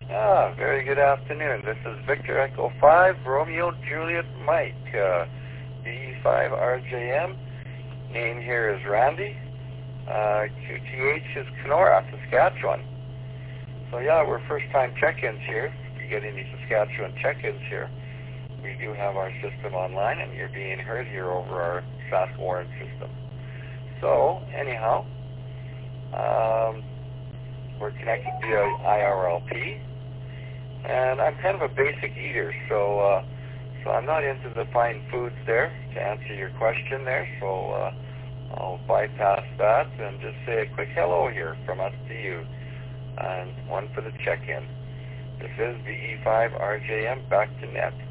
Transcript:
Very good afternoon. This is Victor Echo 5, Romeo Juliet Mike, BE5RJM. Name here is Randy. QTH is Kenora, Saskatchewan. So we're first-time check-ins here. If you get any Saskatchewan check-ins here, we do have our system online, and you're being heard here over our Sask-Warren system. So, anyhow, we're connected via IRLP. And I'm kind of a basic eater, so I'm not into the fine foods there, to answer your question there. So I'll bypass that and just say a quick hello here from us to you, and one for the check-in. This is BE5RJM, back to net.